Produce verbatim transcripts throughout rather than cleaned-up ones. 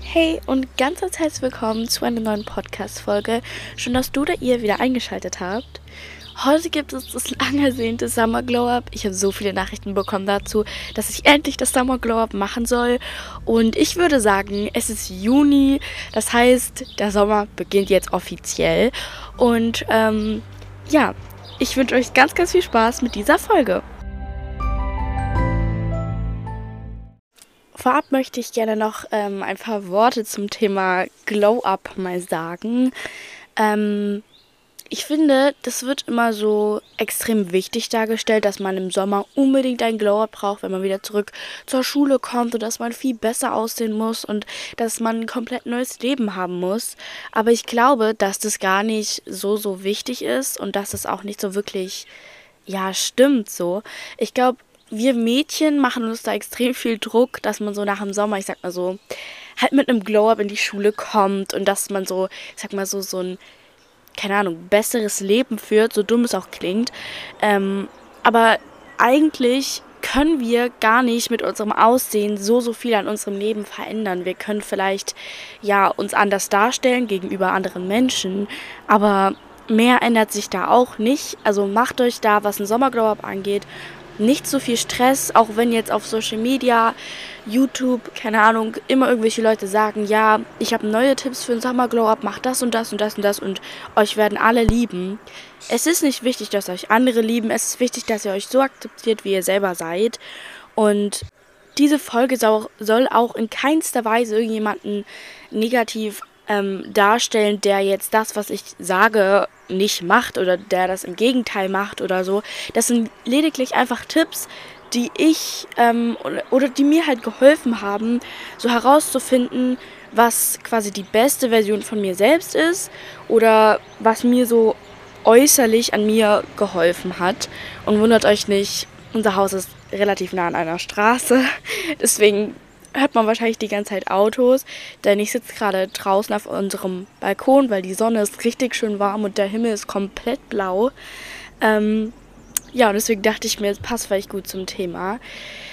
Hey und ganz herzlich willkommen zu einer neuen Podcast-Folge. Schön, dass du oder ihr wieder eingeschaltet habt. Heute gibt es das lang ersehnte Summer Glow-Up. Ich habe so viele Nachrichten bekommen dazu, dass ich endlich das Summer Glow-Up machen soll. Und ich würde sagen, es ist Juni. Das heißt, der Sommer beginnt jetzt offiziell. Und ähm, ja, ich wünsche euch ganz, ganz viel Spaß mit dieser Folge. Vorab möchte ich gerne noch ähm, ein paar Worte zum Thema Glow-Up mal sagen. Ähm, ich finde, das wird immer so extrem wichtig dargestellt, dass man im Sommer unbedingt ein Glow-Up braucht, wenn man wieder zurück zur Schule kommt und dass man viel besser aussehen muss und dass man ein komplett neues Leben haben muss. Aber ich glaube, dass das gar nicht so, so wichtig ist und dass es auch nicht so wirklich, ja, stimmt so. Ich glaube, wir Mädchen machen uns da extrem viel Druck, dass man so nach dem Sommer, ich sag mal so, halt mit einem Glow-Up in die Schule kommt und dass man so, ich sag mal so, so ein, keine Ahnung, besseres Leben führt, so dumm es auch klingt. Ähm, aber eigentlich können wir gar nicht mit unserem Aussehen so, so viel an unserem Leben verändern. Wir können vielleicht, ja, uns anders darstellen gegenüber anderen Menschen, aber mehr ändert sich da auch nicht. Also macht euch da, was ein Sommerglow-Up angeht, nicht so viel Stress, auch wenn jetzt auf Social Media, YouTube, keine Ahnung, immer irgendwelche Leute sagen, ja, ich habe neue Tipps für den Summer Glow Up, macht das und das und das und das und euch werden alle lieben. Es ist nicht wichtig, dass euch andere lieben, es ist wichtig, dass ihr euch so akzeptiert, wie ihr selber seid. Und diese Folge soll, soll auch in keinster Weise irgendjemanden negativ ähm, darstellen, der jetzt das, was ich sage, nicht macht oder der das im Gegenteil macht oder so. Das sind lediglich einfach Tipps, die ich ähm, oder, oder die mir halt geholfen haben, so herauszufinden, was quasi die beste Version von mir selbst ist oder was mir so äußerlich an mir geholfen hat. Und wundert euch nicht, unser Haus ist relativ nah an einer Straße, deswegen hört man wahrscheinlich die ganze Zeit Autos, denn ich sitze gerade draußen auf unserem Balkon, weil die Sonne ist richtig schön warm und der Himmel ist komplett blau. Ähm, ja, und deswegen dachte ich mir, es passt vielleicht gut zum Thema.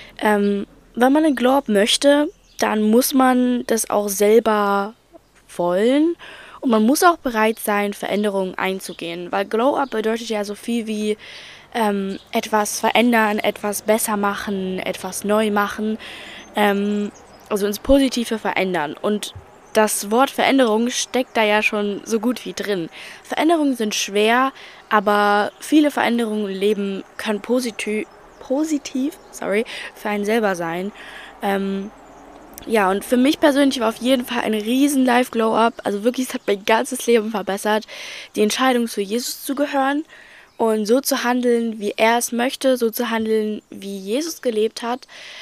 Ähm, wenn man einen Glow-Up möchte, dann muss man das auch selber wollen und man muss auch bereit sein, Veränderungen einzugehen, weil Glow-Up bedeutet ja so viel wie ähm, etwas verändern, etwas besser machen, etwas neu machen. Ähm, also ins Positive verändern. Und das Wort Veränderung steckt da ja schon so gut wie drin. Veränderungen sind schwer, aber viele Veränderungen im Leben können positiv, positiv sorry, für einen selber sein. Ähm, ja, und für mich persönlich war auf jeden Fall ein riesen Life-Glow-Up. Also wirklich, es hat mein ganzes Leben verbessert, die Entscheidung zu Jesus zu gehören und so zu handeln, wie er es möchte, so zu handeln, wie Jesus gelebt hat,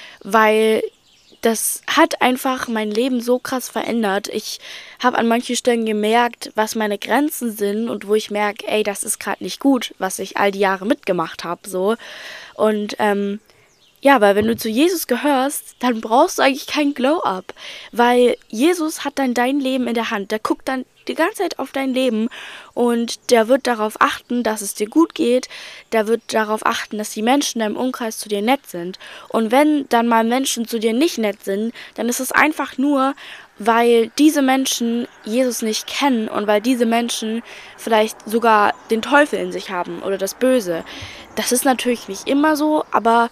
weil das hat einfach mein Leben so krass verändert. Ich habe an manchen Stellen gemerkt, was meine Grenzen sind und wo ich merke, ey, das ist gerade nicht gut, was ich all die Jahre mitgemacht habe, so. Und ähm, ja, weil wenn du zu Jesus gehörst, dann brauchst du eigentlich kein Glow-Up, weil Jesus hat dann dein Leben in der Hand. Der guckt dann die ganze Zeit auf dein Leben und der wird darauf achten, dass es dir gut geht. Der wird darauf achten, dass die Menschen in deinem Umkreis zu dir nett sind. Und wenn dann mal Menschen zu dir nicht nett sind, dann ist es einfach nur, weil diese Menschen Jesus nicht kennen und weil diese Menschen vielleicht sogar den Teufel in sich haben oder das Böse. Das ist natürlich nicht immer so, aber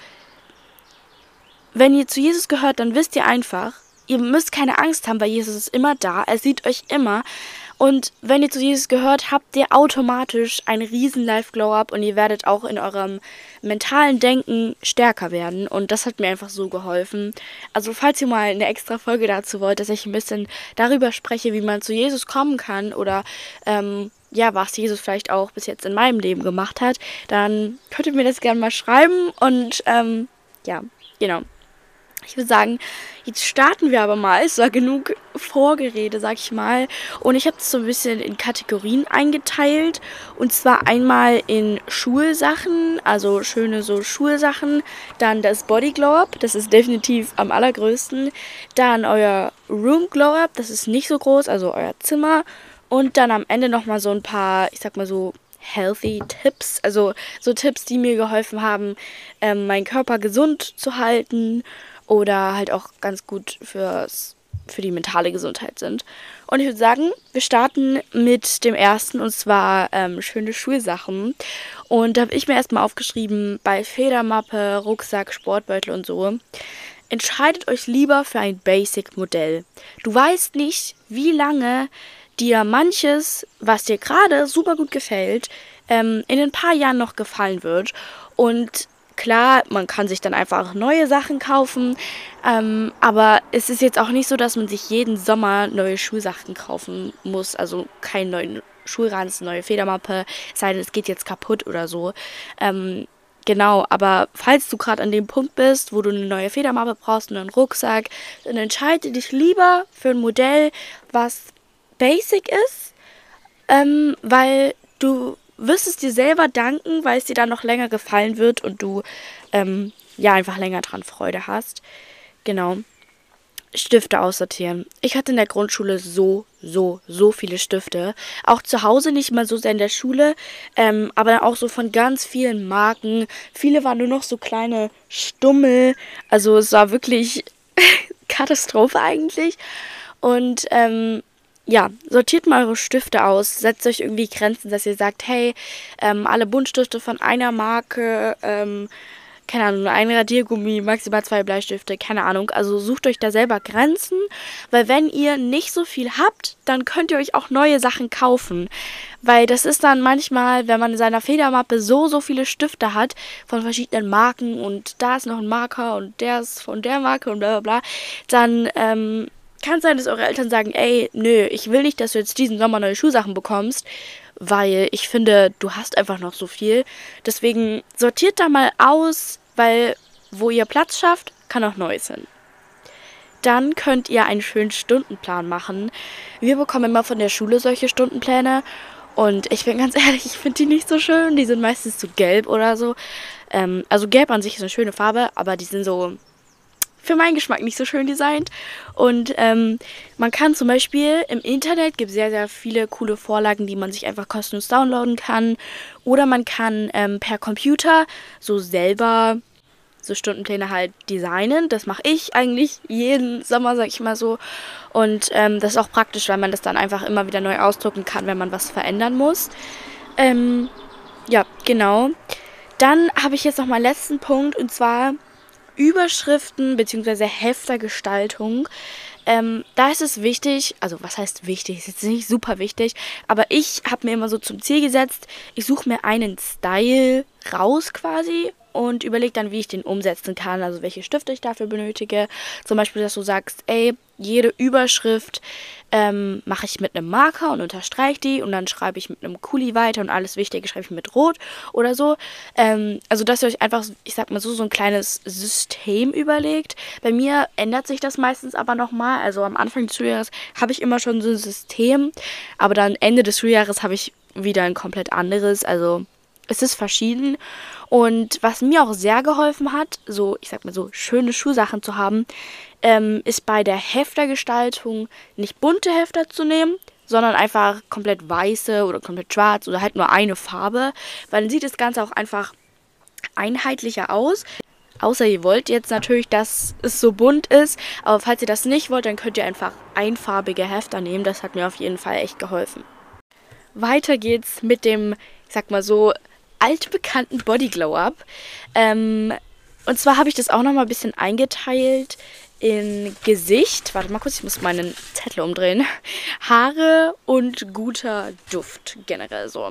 wenn ihr zu Jesus gehört, dann wisst ihr einfach, ihr müsst keine Angst haben, weil Jesus ist immer da, er sieht euch immer. Und wenn ihr zu Jesus gehört, habt ihr automatisch einen riesen Life-Glow-Up und ihr werdet auch in eurem mentalen Denken stärker werden. Und das hat mir einfach so geholfen. Also falls ihr mal eine extra Folge dazu wollt, dass ich ein bisschen darüber spreche, wie man zu Jesus kommen kann oder ähm, ja, was Jesus vielleicht auch bis jetzt in meinem Leben gemacht hat, dann könnt ihr mir das gerne mal schreiben und ähm, ja, genau. Ich würde sagen, jetzt starten wir aber mal. Es war genug Vorgerede, sag ich mal. Und ich habe es so ein bisschen in Kategorien eingeteilt. Und zwar einmal in Schulsachen, also schöne so Schulsachen. Dann das Body Glow Up, das ist definitiv am allergrößten. Dann euer Room Glow Up, das ist nicht so groß, also euer Zimmer. Und dann am Ende nochmal so ein paar, ich sag mal so, healthy Tipps. Also so Tipps, die mir geholfen haben, ähm, meinen Körper gesund zu halten. Oder halt auch ganz gut fürs für die mentale Gesundheit sind. Und ich würde sagen, wir starten mit dem ersten, und zwar ähm, schöne Schulsachen. Und da habe ich mir erstmal aufgeschrieben, bei Federmappe, Rucksack, Sportbeutel und so, entscheidet euch lieber für ein Basic-Modell. Du weißt nicht, wie lange dir manches, was dir gerade super gut gefällt, ähm, in ein paar Jahren noch gefallen wird. Und klar, man kann sich dann einfach neue Sachen kaufen, ähm, aber es ist jetzt auch nicht so, dass man sich jeden Sommer neue Schulsachen kaufen muss. Also keinen neuen Schulranzen, neue Federmappe, es sei denn, es geht jetzt kaputt oder so. Ähm, genau, aber falls du gerade an dem Punkt bist, wo du eine neue Federmappe brauchst und einen Rucksack, dann entscheide dich lieber für ein Modell, was basic ist, ähm, weil du wirst es dir selber danken, weil es dir dann noch länger gefallen wird und du ähm, ja einfach länger dran Freude hast. Genau. Stifte aussortieren. Ich hatte in der Grundschule so, so, so viele Stifte. Auch zu Hause, nicht mal so sehr in der Schule, ähm, aber auch so von ganz vielen Marken. Viele waren nur noch so kleine Stummel. Also es war wirklich Katastrophe eigentlich. Und ähm, ja, sortiert mal eure Stifte aus. Setzt euch irgendwie Grenzen, dass ihr sagt, hey, ähm, alle Buntstifte von einer Marke, ähm, keine Ahnung, ein Radiergummi, maximal zwei Bleistifte, keine Ahnung. Also sucht euch da selber Grenzen, weil wenn ihr nicht so viel habt, dann könnt ihr euch auch neue Sachen kaufen. Weil das ist dann manchmal, wenn man in seiner Federmappe so, so viele Stifte hat von verschiedenen Marken und da ist noch ein Marker und der ist von der Marke und bla bla bla, dann ähm, kann es sein, dass eure Eltern sagen, ey, nö, ich will nicht, dass du jetzt diesen Sommer neue Schulsachen bekommst, weil ich finde, du hast einfach noch so viel. Deswegen sortiert da mal aus, weil wo ihr Platz schafft, kann auch Neues hin. Dann könnt ihr einen schönen Stundenplan machen. Wir bekommen immer von der Schule solche Stundenpläne und ich bin ganz ehrlich, ich finde die nicht so schön. Die sind meistens so gelb oder so. Ähm, also gelb an sich ist eine schöne Farbe, aber die sind so für meinen Geschmack nicht so schön designt. Und ähm, man kann zum Beispiel im Internet, gibt es sehr, sehr viele coole Vorlagen, die man sich einfach kostenlos downloaden kann. Oder man kann ähm, per Computer so selber so Stundenpläne halt designen. Das mache ich eigentlich jeden Sommer, sag ich mal so. Und ähm, das ist auch praktisch, weil man das dann einfach immer wieder neu ausdrucken kann, wenn man was verändern muss. Ähm, ja, genau. Dann habe ich jetzt noch meinen letzten Punkt, und zwar Überschriften bzw. Heftergestaltung. Ähm, da ist es wichtig, also was heißt wichtig, ist jetzt nicht super wichtig, aber ich habe mir immer so zum Ziel gesetzt, ich suche mir einen Style raus quasi und überlege dann, wie ich den umsetzen kann, also welche Stifte ich dafür benötige. Zum Beispiel, dass du sagst, ey, jede Überschrift ähm, mache ich mit einem Marker und unterstreiche die und dann schreibe ich mit einem Kuli weiter und alles Wichtige schreibe ich mit Rot oder so. Ähm, also, dass ihr euch einfach, ich sag mal so, so ein kleines System überlegt. Bei mir ändert sich das meistens aber nochmal. Also am Anfang des Schuljahres habe ich immer schon so ein System, aber dann Ende des Schuljahres habe ich wieder ein komplett anderes. Also es ist verschieden. Und was mir auch sehr geholfen hat, so, ich sag mal so, schöne Schuhsachen zu haben, ähm, ist bei der Heftergestaltung nicht bunte Hefter zu nehmen, sondern einfach komplett weiße oder komplett schwarz oder halt nur eine Farbe, weil dann sieht das Ganze auch einfach einheitlicher aus. Außer ihr wollt jetzt natürlich, dass es so bunt ist, aber falls ihr das nicht wollt, dann könnt ihr einfach einfarbige Hefter nehmen. Das hat mir auf jeden Fall echt geholfen. Weiter geht's mit dem, ich sag mal so, altbekannten Body Glow Up. Ähm, und zwar habe ich das auch nochmal ein bisschen eingeteilt in Gesicht. Warte mal kurz, ich muss meinen Zettel umdrehen. Haare und guter Duft generell so.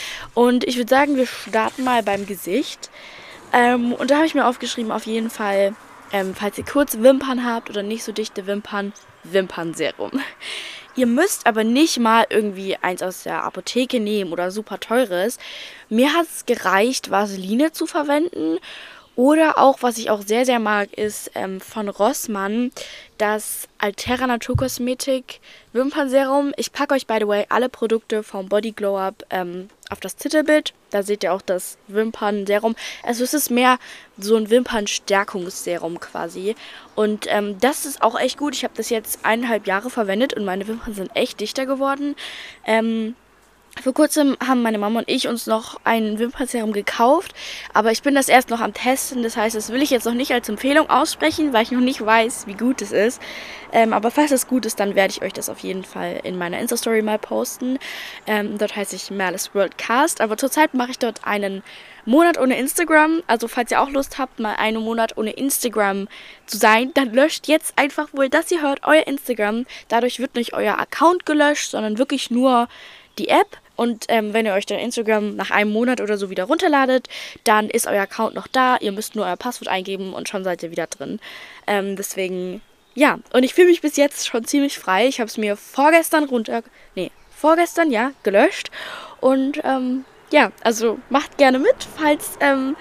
Und ich würde sagen, wir starten mal beim Gesicht. Ähm, und da habe ich mir aufgeschrieben, auf jeden Fall, ähm, falls ihr kurze Wimpern habt oder nicht so dichte Wimpern, Wimpernserum. Ihr müsst aber nicht mal irgendwie eins aus der Apotheke nehmen oder super teures. Mir hat es gereicht, Vaseline zu verwenden. Oder auch, was ich auch sehr, sehr mag, ist ähm, von Rossmann das Altera Naturkosmetik Wimpernserum. Ich packe euch, by the way, alle Produkte vom Body Glow Up ähm, auf das Titelbild. Da seht ihr auch das Wimpernserum. Also es ist mehr so ein Wimpernstärkungsserum quasi. Und ähm, das ist auch echt gut. Ich habe das jetzt eineinhalb Jahre verwendet und meine Wimpern sind echt dichter geworden. Ähm... Vor kurzem haben meine Mama und ich uns noch ein Wimpernserum gekauft, aber ich bin das erst noch am Testen. Das heißt, das will ich jetzt noch nicht als Empfehlung aussprechen, weil ich noch nicht weiß, wie gut es ist. Ähm, aber falls es gut ist, dann werde ich euch das auf jeden Fall in meiner Insta-Story mal posten. Ähm, dort heiße ich Merles Worldcast, aber zurzeit mache ich dort einen Monat ohne Instagram. Also falls ihr auch Lust habt, mal einen Monat ohne Instagram zu sein, dann löscht jetzt einfach wohl, dass ihr hört, euer Instagram. Dadurch wird nicht euer Account gelöscht, sondern wirklich nur die App. Und ähm, wenn ihr euch dann Instagram nach einem Monat oder so wieder runterladet, dann ist euer Account noch da. Ihr müsst nur euer Passwort eingeben und schon seid ihr wieder drin. Ähm, deswegen, ja. Und ich fühle mich bis jetzt schon ziemlich frei. Ich habe es mir vorgestern runter... Nee, vorgestern, ja, gelöscht. Und, ähm, ja, also macht gerne mit, falls ähm,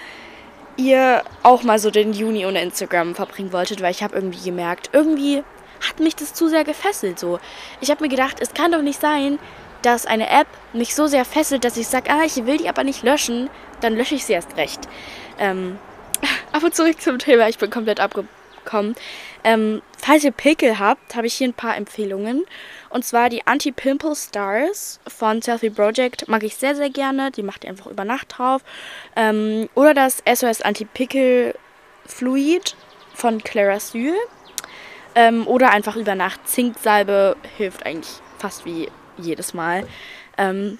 ihr auch mal so den Juni ohne Instagram verbringen wolltet. Weil ich habe irgendwie gemerkt, irgendwie hat mich das zu sehr gefesselt. So. Ich habe mir gedacht, es kann doch nicht sein, dass eine App mich so sehr fesselt, dass ich sage, ah, ich will die aber nicht löschen, dann lösche ich sie erst recht. Ähm, aber zurück zum Thema, ich bin komplett abgekommen. Ähm, falls ihr Pickel habt, habe ich hier ein paar Empfehlungen. Und zwar die Anti-Pimple Stars von Selfie Project mag ich sehr, sehr gerne. Die macht ihr einfach über Nacht drauf. Ähm, oder das S O S Anti-Pickel Fluid von Clarasyl. Ähm, oder einfach über Nacht. Zinksalbe hilft eigentlich fast wie jedes Mal. Ähm,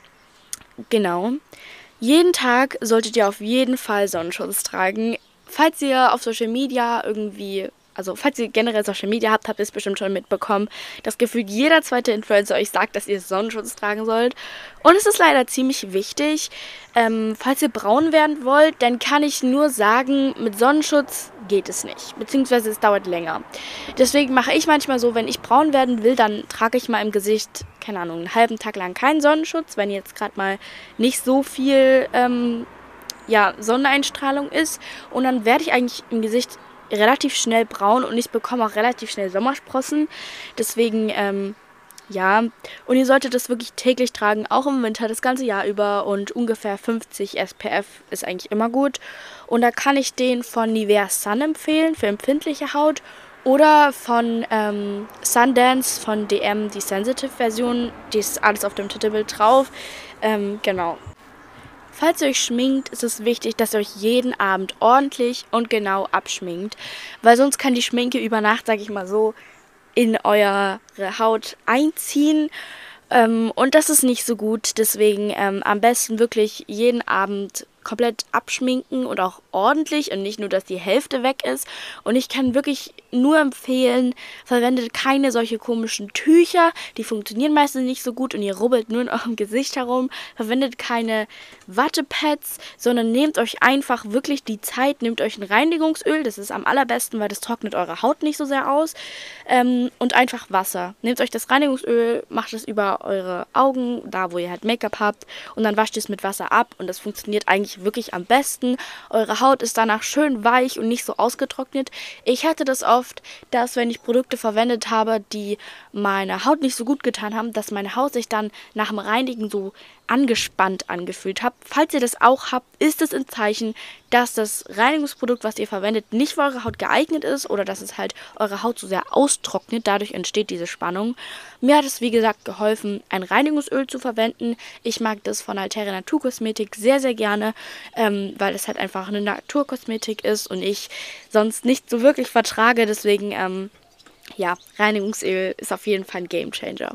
genau. Jeden Tag solltet ihr auf jeden Fall Sonnenschutz tragen. Falls ihr auf Social Media irgendwie, also falls ihr generell Social Media habt, habt ihr es bestimmt schon mitbekommen, dass gefühlt jeder zweite Influencer euch sagt, dass ihr Sonnenschutz tragen sollt. Und es ist leider ziemlich wichtig. Ähm, falls ihr braun werden wollt, dann kann ich nur sagen, mit Sonnenschutz geht es nicht. Beziehungsweise es dauert länger. Deswegen mache ich manchmal so, wenn ich braun werden will, dann trage ich mal im Gesicht, keine Ahnung, einen halben Tag lang keinen Sonnenschutz, wenn jetzt gerade mal nicht so viel ähm, ja, Sonneneinstrahlung ist. Und dann werde ich eigentlich im Gesicht relativ schnell braun und ich bekomme auch relativ schnell Sommersprossen. Deswegen, ähm, ja, und ihr solltet das wirklich täglich tragen, auch im Winter, das ganze Jahr über, und ungefähr fünfzig S P F ist eigentlich immer gut. Und da kann ich den von Nivea Sun empfehlen, für empfindliche Haut, oder von ähm, Sundance von D M, die Sensitive-Version, die ist alles auf dem Titelbild drauf, ähm, genau. Falls ihr euch schminkt, ist es wichtig, dass ihr euch jeden Abend ordentlich und genau abschminkt, weil sonst kann die Schminke über Nacht, sag ich mal so, in eure Haut einziehen ähm, und das ist nicht so gut. Deswegen ähm, am besten wirklich jeden Abend komplett abschminken und auch ordentlich und nicht nur, dass die Hälfte weg ist. Und ich kann wirklich nur empfehlen, verwendet keine solche komischen Tücher, die funktionieren meistens nicht so gut und ihr rubbelt nur in eurem Gesicht herum. Verwendet keine Wattepads, sondern nehmt euch einfach wirklich die Zeit, nehmt euch ein Reinigungsöl, das ist am allerbesten, weil das trocknet eure Haut nicht so sehr aus, ähm, und einfach Wasser. Nehmt euch das Reinigungsöl, macht es über eure Augen, da wo ihr halt Make-up habt, und dann wascht es mit Wasser ab und das funktioniert eigentlich wirklich am besten. Eure Haut ist danach schön weich und nicht so ausgetrocknet. Ich hatte das oft, dass wenn ich Produkte verwendet habe, die meiner Haut nicht so gut getan haben, dass meine Haut sich dann nach dem Reinigen so angespannt angefühlt hat. Falls ihr das auch habt, ist es ein Zeichen, dass das Reinigungsprodukt, was ihr verwendet, nicht für eure Haut geeignet ist oder dass es halt eure Haut so sehr austrocknet. Dadurch entsteht diese Spannung. Mir hat es, wie gesagt, geholfen, ein Reinigungsöl zu verwenden. Ich mag das von Altera Naturkosmetik sehr, sehr gerne, ähm, weil es halt einfach eine Naturkosmetik ist und ich sonst nicht so wirklich vertrage. Deswegen, ähm, ja, Reinigungsöl ist auf jeden Fall ein Gamechanger.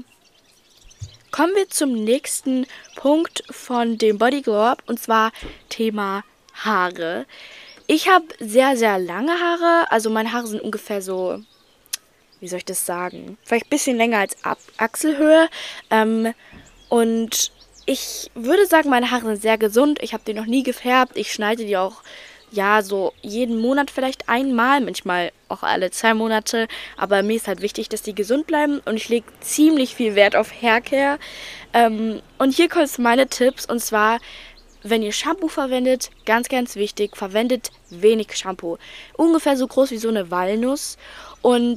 Kommen wir zum nächsten Punkt von dem Body Glow Up, und zwar Thema Haare. Ich habe sehr, sehr lange Haare, also meine Haare sind ungefähr so, wie soll ich das sagen, vielleicht ein bisschen länger als Ab Achselhöhe, ähm, und ich würde sagen, meine Haare sind sehr gesund. Ich habe die noch nie gefärbt, ich schneide die auch ja, so jeden Monat vielleicht einmal, manchmal auch alle zwei Monate. Aber mir ist halt wichtig, dass die gesund bleiben und ich lege ziemlich viel Wert auf Haircare. Ähm, und hier kommen meine Tipps, und zwar, wenn ihr Shampoo verwendet, ganz, ganz wichtig, verwendet wenig Shampoo. Ungefähr so groß wie so eine Walnuss und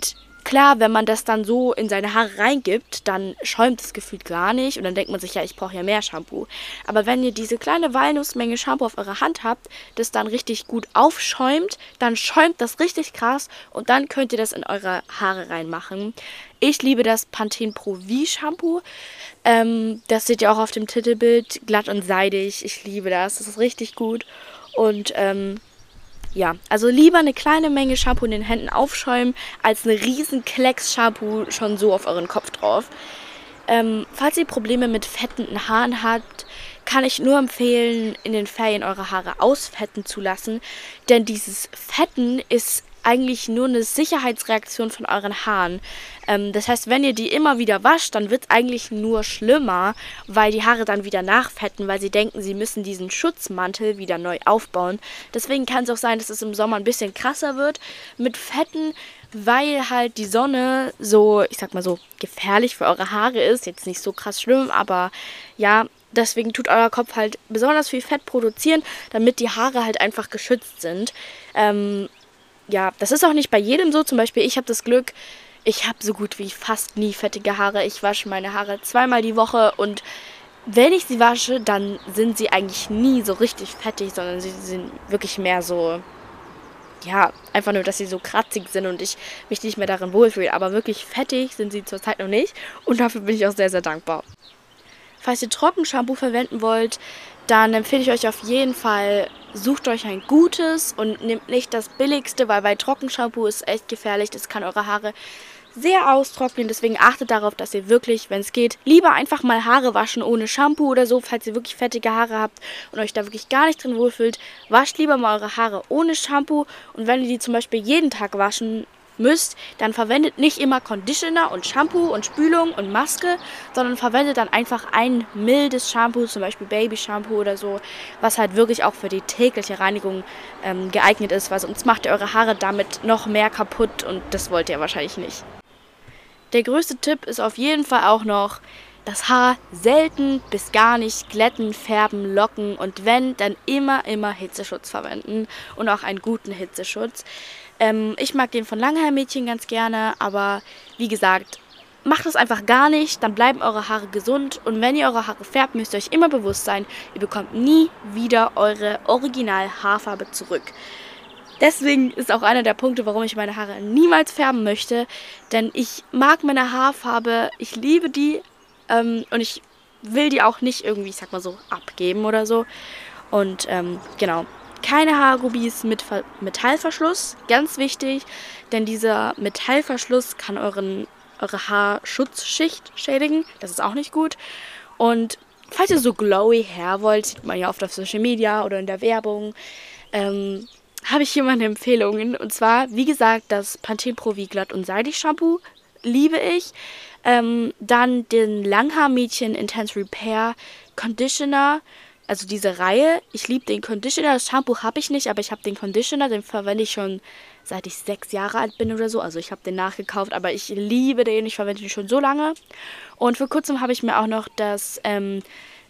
Klar, wenn man das dann so in seine Haare reingibt, dann schäumt es gefühlt gar nicht und dann denkt man sich, ja, ich brauche ja mehr Shampoo. Aber wenn ihr diese kleine Walnussmenge Shampoo auf eurer Hand habt, das dann richtig gut aufschäumt, dann schäumt das richtig krass und dann könnt ihr das in eure Haare reinmachen. Ich liebe das Pantene Pro V Shampoo. Ähm, das seht ihr auch auf dem Titelbild, glatt und seidig. Ich liebe das, das ist richtig gut. Und ähm, ja, also lieber eine kleine Menge Shampoo in den Händen aufschäumen, als eine riesen Klecks Shampoo schon so auf euren Kopf drauf. Ähm, falls ihr Probleme mit fettenden Haaren habt, kann ich nur empfehlen, in den Ferien eure Haare ausfetten zu lassen. Denn dieses Fetten ist eigentlich nur eine Sicherheitsreaktion von euren Haaren. Ähm, das heißt, wenn ihr die immer wieder wascht, dann wird es eigentlich nur schlimmer, weil die Haare dann wieder nachfetten, weil sie denken, sie müssen diesen Schutzmantel wieder neu aufbauen. Deswegen kann es auch sein, dass es im Sommer ein bisschen krasser wird mit Fetten, weil halt die Sonne so, ich sag mal so, gefährlich für eure Haare ist. Jetzt nicht so krass schlimm, aber ja, deswegen tut euer Kopf halt besonders viel Fett produzieren, damit die Haare halt einfach geschützt sind. Ähm, ja, das ist auch nicht bei jedem so. Zum Beispiel, ich habe das Glück, ich habe so gut wie fast nie fettige Haare. Ich wasche meine Haare zweimal die Woche und wenn ich sie wasche, dann sind sie eigentlich nie so richtig fettig, sondern sie sind wirklich mehr so, ja, einfach nur, dass sie so kratzig sind und ich mich nicht mehr darin wohlfühle. Aber wirklich fettig sind sie zurzeit noch nicht und dafür bin ich auch sehr, sehr dankbar. Falls ihr Trockenshampoo verwenden wollt, dann empfehle ich euch auf jeden Fall, sucht euch ein gutes und nehmt nicht das billigste, weil bei Trockenshampoo ist echt gefährlich. Das kann eure Haare sehr austrocknen. Deswegen achtet darauf, dass ihr wirklich, wenn es geht, lieber einfach mal Haare waschen ohne Shampoo oder so. Falls ihr wirklich fettige Haare habt und euch da wirklich gar nicht drin wohlfühlt, wascht lieber mal eure Haare ohne Shampoo. Und wenn ihr die zum Beispiel jeden Tag waschen müsst, dann verwendet nicht immer Conditioner und Shampoo und Spülung und Maske, sondern verwendet dann einfach ein mildes Shampoo, zum Beispiel Baby-Shampoo oder so, was halt wirklich auch für die tägliche Reinigung ähm, geeignet ist, weil sonst macht ihr eure Haare damit noch mehr kaputt und das wollt ihr wahrscheinlich nicht. Der größte Tipp ist auf jeden Fall auch noch, das Haar selten bis gar nicht glätten, färben, locken und wenn, dann immer, immer Hitzeschutz verwenden und auch einen guten Hitzeschutz. Ähm, ich mag den von Langhaarmädchen ganz gerne, aber wie gesagt, macht es einfach gar nicht, dann bleiben eure Haare gesund und wenn ihr eure Haare färbt, müsst ihr euch immer bewusst sein, ihr bekommt nie wieder eure Original-Haarfarbe zurück. Deswegen ist auch einer der Punkte, warum ich meine Haare niemals färben möchte, denn ich mag meine Haarfarbe, ich liebe die ähm, und ich will die auch nicht irgendwie, ich sag mal so, abgeben oder so. Und ähm, genau, keine Haargummis mit Ver- Metallverschluss, ganz wichtig, denn dieser Metallverschluss kann euren, eure Haarschutzschicht schädigen, das ist auch nicht gut. Und falls ihr so glowy Hair wollt, sieht man ja oft auf Social Media oder in der Werbung, ähm, habe ich hier meine Empfehlungen. Und zwar, wie gesagt, das Pantene Pro V Glatt und Seidig Shampoo liebe ich. Ähm, dann den Langhaarmädchen Intense Repair Conditioner, also diese Reihe. Ich liebe den Conditioner. Das Shampoo habe ich nicht, aber ich habe den Conditioner. Den verwende ich schon seit ich sechs Jahre alt bin oder so. Also ich habe den nachgekauft, aber ich liebe den. Ich verwende den schon so lange. Und vor kurzem habe ich mir auch noch das ähm,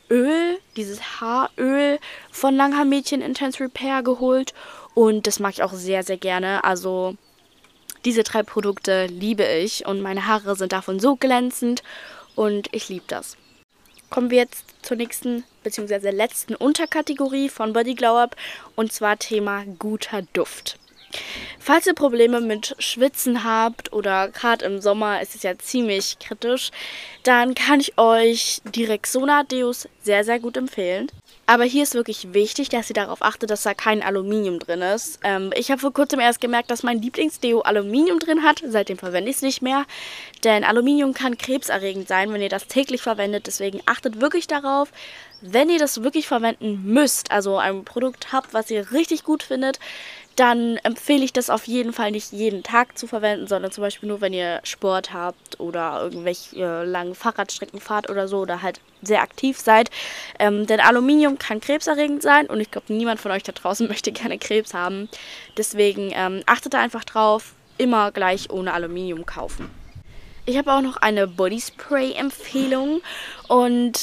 Öl, dieses Haaröl von Langhaarmädchen Intense Repair geholt. Und das mag ich auch sehr, sehr gerne. Also diese drei Produkte liebe ich und meine Haare sind davon so glänzend und ich liebe das. Kommen wir jetzt zur nächsten bzw. letzten Unterkategorie von Body Glow Up und zwar Thema guter Duft. Falls ihr Probleme mit Schwitzen habt oder gerade im Sommer ist es ja ziemlich kritisch, dann kann ich euch die Rexona Deos sehr, sehr gut empfehlen. Aber hier ist wirklich wichtig, dass ihr darauf achtet, dass da kein Aluminium drin ist. Ähm, ich habe vor kurzem erst gemerkt, dass mein Lieblingsdeo Aluminium drin hat. Seitdem verwende ich es nicht mehr. Denn Aluminium kann krebserregend sein, wenn ihr das täglich verwendet. Deswegen achtet wirklich darauf, wenn ihr das wirklich verwenden müsst, also ein Produkt habt, was ihr richtig gut findet, dann empfehle ich das auf jeden Fall nicht jeden Tag zu verwenden, sondern zum Beispiel nur, wenn ihr Sport habt oder irgendwelche äh, langen Fahrradstrecken fahrt oder so oder halt sehr aktiv seid. Ähm, denn Aluminium kann krebserregend sein und ich glaube, niemand von euch da draußen möchte gerne Krebs haben. Deswegen ähm, achtet da einfach drauf, immer gleich ohne Aluminium kaufen. Ich habe auch noch eine Bodyspray-Empfehlung und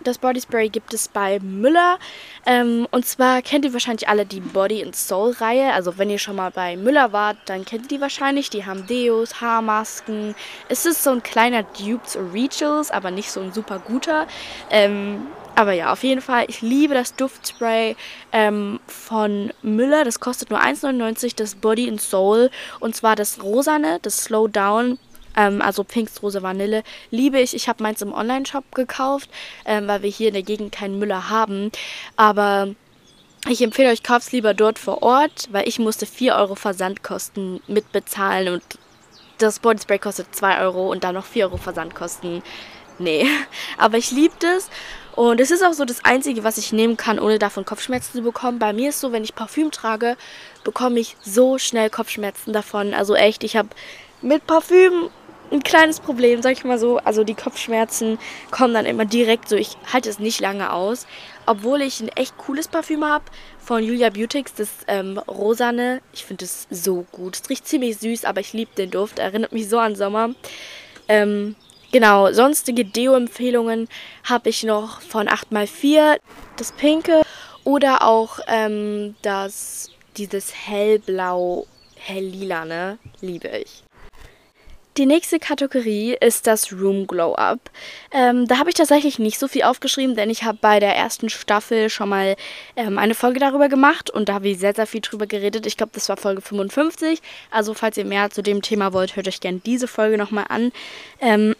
Das Bodyspray gibt es bei Müller. Ähm, und zwar kennt ihr wahrscheinlich alle die Body and Soul Reihe. Also wenn ihr schon mal bei Müller wart, dann kennt ihr die wahrscheinlich. Die haben Deos, Haarmasken. Es ist so ein kleiner Dupes Rituals, aber nicht so ein super guter. Ähm, aber ja, auf jeden Fall, ich liebe das Duftspray ähm, von Müller. Das kostet nur eins neunundneunzig, das Body and Soul. Und zwar das Rosane, das Slow Down. Ähm, also Pfingstrosa Vanille, liebe ich. Ich habe meins im Online-Shop gekauft, ähm, weil wir hier in der Gegend keinen Müller haben. Aber ich empfehle euch, kauft es lieber dort vor Ort, weil ich musste vier Euro Versandkosten mitbezahlen und das Bodyspray kostet zwei Euro und dann noch vier Euro Versandkosten. Nee, aber ich liebe das. Und es ist auch so das Einzige, was ich nehmen kann, ohne davon Kopfschmerzen zu bekommen. Bei mir ist so, wenn ich Parfüm trage, bekomme ich so schnell Kopfschmerzen davon. Also echt, ich habe mit Parfüm ein kleines Problem, sag ich mal so. Also die Kopfschmerzen kommen dann immer direkt so. Ich halte es nicht lange aus. Obwohl ich ein echt cooles Parfüm habe von Julia Beautix, das ähm, Rosane. Ich finde es so gut. Es riecht ziemlich süß, aber ich liebe den Duft. Erinnert mich so an Sommer. Ähm, genau, sonstige Deo-Empfehlungen habe ich noch von acht mal vier, das Pinke. Oder auch ähm, das, dieses hellblau, helllila, ne? Liebe ich. Die nächste Kategorie ist das Room Glow Up. Ähm, da habe ich tatsächlich nicht so viel aufgeschrieben, denn ich habe bei der ersten Staffel schon mal ähm, eine Folge darüber gemacht und da habe ich sehr, sehr viel drüber geredet. Ich glaube, das war Folge fünfundfünfzig. Also falls ihr mehr zu dem Thema wollt, hört euch gerne diese Folge nochmal an. Ähm,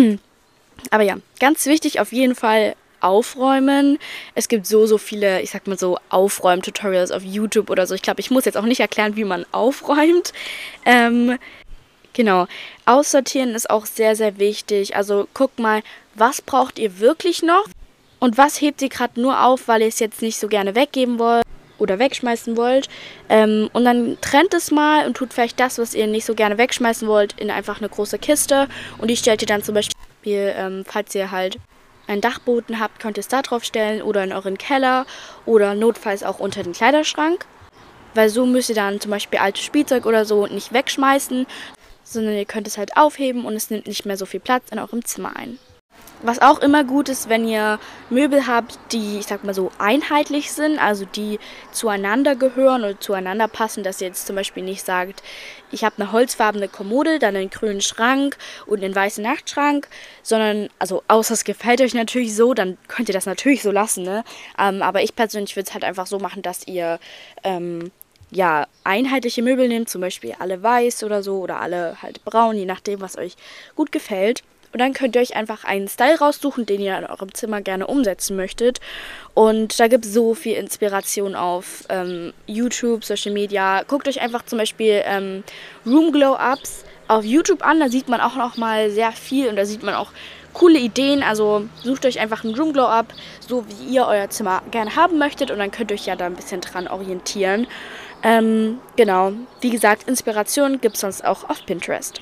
aber ja, ganz wichtig auf jeden Fall aufräumen. Es gibt so, so viele, ich sag mal so, Aufräum-Tutorials auf YouTube oder so. Ich glaube, ich muss jetzt auch nicht erklären, wie man aufräumt. Ähm, Genau, aussortieren ist auch sehr, sehr wichtig. Also guckt mal, was braucht ihr wirklich noch und was hebt ihr gerade nur auf, weil ihr es jetzt nicht so gerne weggeben wollt oder wegschmeißen wollt. Ähm, und dann trennt es mal und tut vielleicht das, was ihr nicht so gerne wegschmeißen wollt, in einfach eine große Kiste. Und die stellt ihr dann zum Beispiel, ähm, falls ihr halt einen Dachboden habt, könnt ihr es da drauf stellen oder in euren Keller oder notfalls auch unter den Kleiderschrank. Weil so müsst ihr dann zum Beispiel altes Spielzeug oder so nicht wegschmeißen, sondern ihr könnt es halt aufheben und es nimmt nicht mehr so viel Platz in eurem Zimmer ein. Was auch immer gut ist, wenn ihr Möbel habt, die, ich sag mal so, einheitlich sind, also die zueinander gehören oder zueinander passen, dass ihr jetzt zum Beispiel nicht sagt, ich habe eine holzfarbene Kommode, dann einen grünen Schrank und einen weißen Nachtschrank, sondern, also außer es gefällt euch natürlich so, dann könnt ihr das natürlich so lassen, ne? Ähm, aber ich persönlich würde es halt einfach so machen, dass ihr ähm, ja, einheitliche Möbel nehmt, zum Beispiel alle weiß oder so oder alle halt braun, je nachdem, was euch gut gefällt. Und dann könnt ihr euch einfach einen Style raussuchen, den ihr in eurem Zimmer gerne umsetzen möchtet. Und da gibt es so viel Inspiration auf ähm, YouTube, Social Media. Guckt euch einfach zum Beispiel ähm, Room Glow Ups auf YouTube an, da sieht man auch noch mal sehr viel und da sieht man auch coole Ideen. Also sucht euch einfach einen Room Glow Up, so wie ihr euer Zimmer gerne haben möchtet und dann könnt ihr euch ja da ein bisschen dran orientieren. Ähm, genau, wie gesagt, Inspiration gibt es sonst auch auf Pinterest.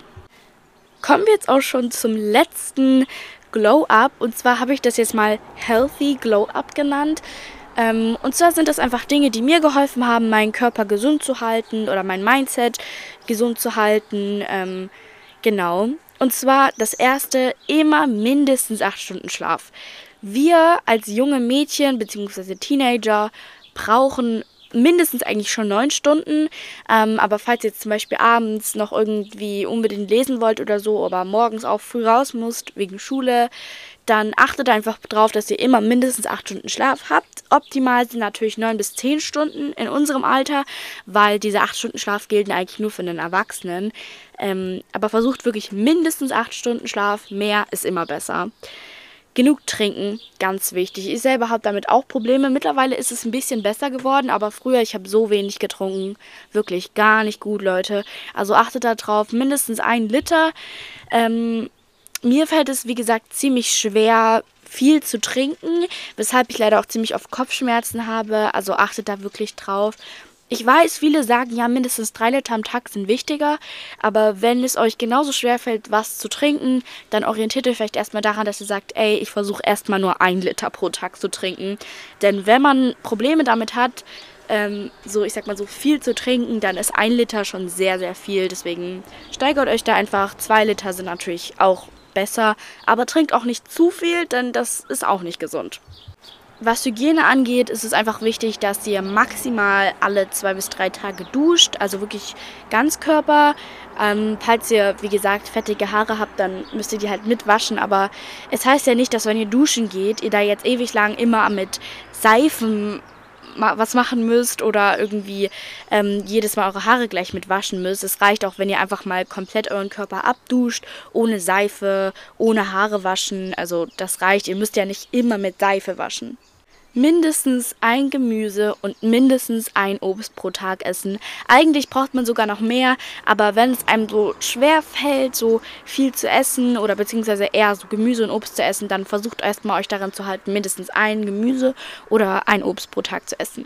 Kommen wir jetzt auch schon zum letzten Glow-Up. Und zwar habe ich das jetzt mal Healthy Glow-Up genannt. Ähm, und zwar sind das einfach Dinge, die mir geholfen haben, meinen Körper gesund zu halten oder mein Mindset gesund zu halten. Ähm, genau. Und zwar das erste, immer mindestens acht Stunden Schlaf. Wir als junge Mädchen bzw. Teenager brauchen mindestens eigentlich schon neun Stunden, ähm, aber falls ihr jetzt zum Beispiel abends noch irgendwie unbedingt lesen wollt oder so, aber morgens auch früh raus müsst wegen Schule, dann achtet einfach drauf, dass ihr immer mindestens acht Stunden Schlaf habt. Optimal sind natürlich neun bis zehn Stunden in unserem Alter, weil diese acht Stunden Schlaf gelten eigentlich nur für den Erwachsenen. Ähm, aber versucht wirklich mindestens acht Stunden Schlaf, mehr ist immer besser. Genug trinken, ganz wichtig. Ich selber habe damit auch Probleme. Mittlerweile ist es ein bisschen besser geworden, aber früher, ich habe so wenig getrunken. Wirklich gar nicht gut, Leute. Also achtet da drauf, mindestens ein Liter. Ähm, mir fällt es, wie gesagt, ziemlich schwer, viel zu trinken, weshalb ich leider auch ziemlich oft Kopfschmerzen habe. Also achtet da wirklich drauf. Ich weiß, viele sagen, ja, mindestens drei Liter am Tag sind wichtiger, aber wenn es euch genauso schwer fällt, was zu trinken, dann orientiert euch vielleicht erstmal daran, dass ihr sagt, ey, ich versuche erstmal nur ein Liter pro Tag zu trinken. Denn wenn man Probleme damit hat, ähm, so, ich sag mal so viel zu trinken, dann ist ein Liter schon sehr, sehr viel. Deswegen steigert euch da einfach. Zwei Liter sind natürlich auch besser. Aber trinkt auch nicht zu viel, denn das ist auch nicht gesund. Was Hygiene angeht, ist es einfach wichtig, dass ihr maximal alle zwei bis drei Tage duscht, also wirklich Ganzkörper. Ähm, falls ihr, wie gesagt, fettige Haare habt, dann müsst ihr die halt mitwaschen. Aber es heißt ja nicht, dass wenn ihr duschen geht, ihr da jetzt ewig lang immer mit Seifen was machen müsst oder irgendwie ähm, jedes Mal eure Haare gleich mit waschen müsst. Es reicht auch, wenn ihr einfach mal komplett euren Körper abduscht, ohne Seife, ohne Haare waschen. Also das reicht, ihr müsst ja nicht immer mit Seife waschen. Mindestens ein Gemüse und mindestens ein Obst pro Tag essen. Eigentlich braucht man sogar noch mehr, aber wenn es einem so schwer fällt, so viel zu essen oder beziehungsweise eher so Gemüse und Obst zu essen, dann versucht erstmal euch daran zu halten, mindestens ein Gemüse oder ein Obst pro Tag zu essen.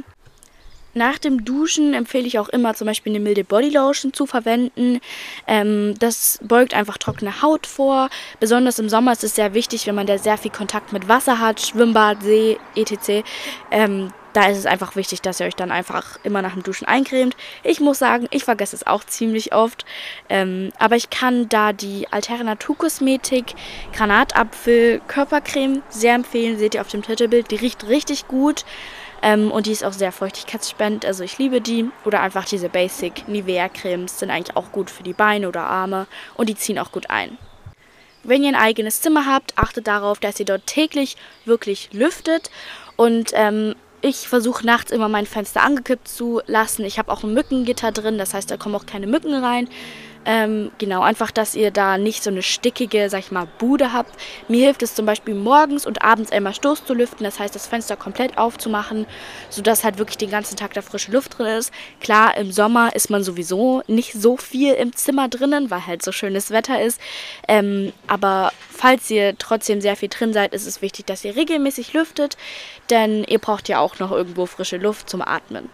Nach dem Duschen empfehle ich auch immer zum Beispiel eine milde Bodylotion zu verwenden. Ähm, das beugt einfach trockene Haut vor. Besonders im Sommer ist es sehr wichtig, wenn man da sehr viel Kontakt mit Wasser hat, Schwimmbad, See, et cetera. Ähm, da ist es einfach wichtig, dass ihr euch dann einfach immer nach dem Duschen eincremt. Ich muss sagen, ich vergesse es auch ziemlich oft. Ähm, aber ich kann da die Altera Naturkosmetik Granatapfel Körpercreme sehr empfehlen. Seht ihr auf dem Titelbild, die riecht richtig gut. Ähm, und die ist auch sehr feuchtigkeitsspendend, also ich liebe die. Oder einfach diese Basic Nivea Cremes sind eigentlich auch gut für die Beine oder Arme und die ziehen auch gut ein. Wenn ihr ein eigenes Zimmer habt, achtet darauf, dass ihr dort täglich wirklich lüftet und ähm, ich versuche nachts immer mein Fenster angekippt zu lassen. Ich habe auch ein Mückengitter drin, das heißt, da kommen auch keine Mücken rein. Ähm, genau, einfach, dass ihr da nicht so eine stickige, sag ich mal, Bude habt. Mir hilft es zum Beispiel morgens und abends einmal Stoß zu lüften, das heißt, das Fenster komplett aufzumachen, sodass halt wirklich den ganzen Tag da frische Luft drin ist. Klar, im Sommer ist man sowieso nicht so viel im Zimmer drinnen, weil halt so schönes Wetter ist. Ähm, aber falls ihr trotzdem sehr viel drin seid, ist es wichtig, dass ihr regelmäßig lüftet, denn ihr braucht ja auch noch irgendwo frische Luft zum Atmen.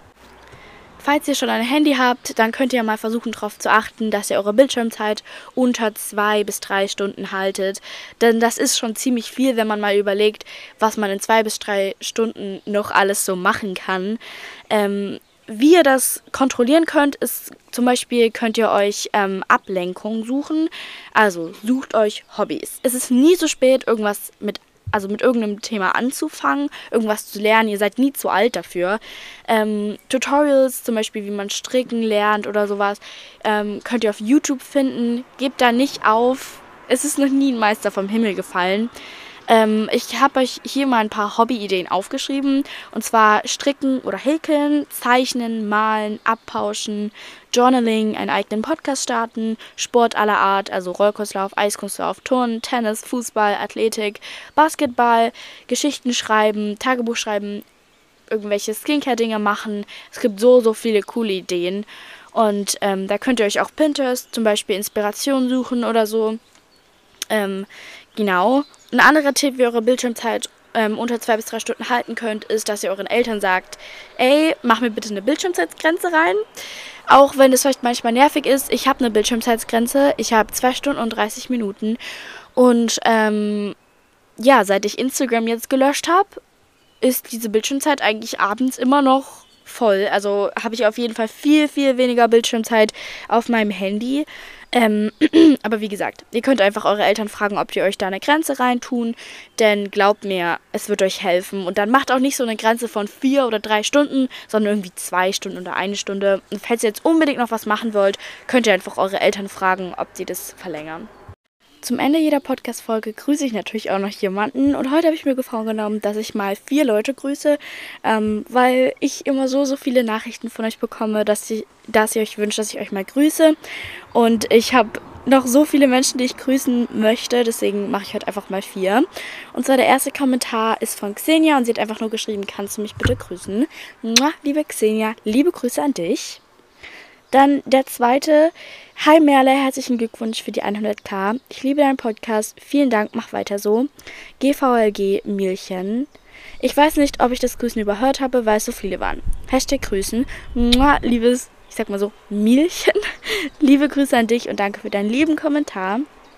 Falls ihr schon ein Handy habt, dann könnt ihr mal versuchen darauf zu achten, dass ihr eure Bildschirmzeit unter zwei bis drei Stunden haltet. Denn das ist schon ziemlich viel, wenn man mal überlegt, was man in zwei bis drei Stunden noch alles so machen kann. Ähm, wie ihr das kontrollieren könnt, ist zum Beispiel, könnt ihr euch ähm, Ablenkung suchen. Also sucht euch Hobbys. Es ist nie so spät, irgendwas mit also mit irgendeinem Thema anzufangen, irgendwas zu lernen. Ihr seid nie zu alt dafür. Ähm, Tutorials, zum Beispiel wie man stricken lernt oder sowas, ähm, könnt ihr auf YouTube finden. Gebt da nicht auf. Es ist noch nie ein Meister vom Himmel gefallen. Ähm, ich habe euch hier mal ein paar Hobbyideen aufgeschrieben. Und zwar Stricken oder Häkeln, Zeichnen, Malen, Abpauschen, Journaling, einen eigenen Podcast starten, Sport aller Art, also Rollkurslauf, Eiskunstlauf, Turnen, Tennis, Fußball, Athletik, Basketball, Geschichten schreiben, Tagebuch schreiben, irgendwelche Skincare-Dinge machen. Es gibt so, so viele coole Ideen. Und ähm, da könnt ihr euch auch Pinterest zum Beispiel Inspiration suchen oder so. Ähm, genau. Ein anderer Tipp, wie ihr eure Bildschirmzeit ähm, unter zwei bis drei Stunden halten könnt, ist, dass ihr euren Eltern sagt, ey, mach mir bitte eine Bildschirmzeitgrenze rein. Auch wenn es vielleicht manchmal nervig ist, ich habe eine Bildschirmzeitgrenze. Ich habe zwei Stunden und dreißig Minuten. Und ähm, ja, seit ich Instagram jetzt gelöscht habe, ist diese Bildschirmzeit eigentlich abends immer noch voll. Also habe ich auf jeden Fall viel, viel weniger Bildschirmzeit auf meinem Handy. Ähm, aber wie gesagt, ihr könnt einfach eure Eltern fragen, ob die euch da eine Grenze reintun, denn glaubt mir, es wird euch helfen. Und dann macht auch nicht so eine Grenze von vier oder drei Stunden, sondern irgendwie zwei Stunden oder eine Stunde. Und falls ihr jetzt unbedingt noch was machen wollt, könnt ihr einfach eure Eltern fragen, ob sie das verlängern. Zum Ende jeder Podcast-Folge grüße ich natürlich auch noch jemanden. Und heute habe ich mir vorgenommen, dass ich mal vier Leute grüße, ähm, weil ich immer so, so viele Nachrichten von euch bekomme, dass, ich, dass ihr euch wünscht, dass ich euch mal grüße. Und ich habe noch so viele Menschen, die ich grüßen möchte, deswegen mache ich heute einfach mal vier. Und zwar der erste Kommentar ist von Xenia und sie hat einfach nur geschrieben, kannst du mich bitte grüßen? Mua, liebe Xenia, liebe Grüße an dich. Dann der zweite, hi Merle, herzlichen Glückwunsch für die hundert K. Ich liebe deinen Podcast, vielen Dank, mach weiter so. G V L G Mielchen. Ich weiß nicht, ob ich das Grüßen überhört habe, weil es so viele waren. Hashtag Grüßen. Mua, liebes, ich sag mal so, Mielchen. Liebe Grüße an dich und danke für deinen lieben Kommentar.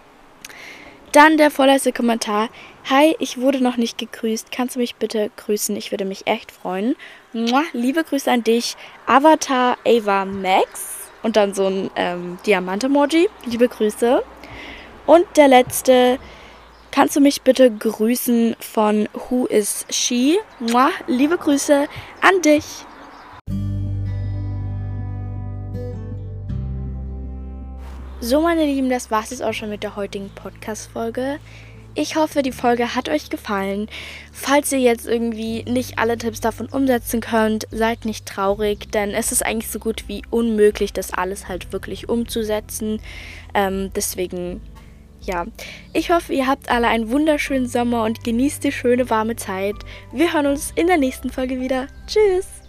Dann der vorletzte Kommentar. Hi, ich wurde noch nicht gegrüßt. Kannst du mich bitte grüßen? Ich würde mich echt freuen. Mua, liebe Grüße an dich. Avatar Ava Max. Und dann so ein ähm, Diamant-Emoji. Liebe Grüße. Und der letzte, kannst du mich bitte grüßen von Who is She? Mua, liebe Grüße an dich. So, meine Lieben, das war's jetzt auch schon mit der heutigen Podcast-Folge. Ich hoffe, die Folge hat euch gefallen. Falls ihr jetzt irgendwie nicht alle Tipps davon umsetzen könnt, seid nicht traurig, denn es ist eigentlich so gut wie unmöglich, das alles halt wirklich umzusetzen. Ähm, deswegen, ja, ich hoffe, ihr habt alle einen wunderschönen Sommer und genießt die schöne warme Zeit. Wir hören uns in der nächsten Folge wieder. Tschüss!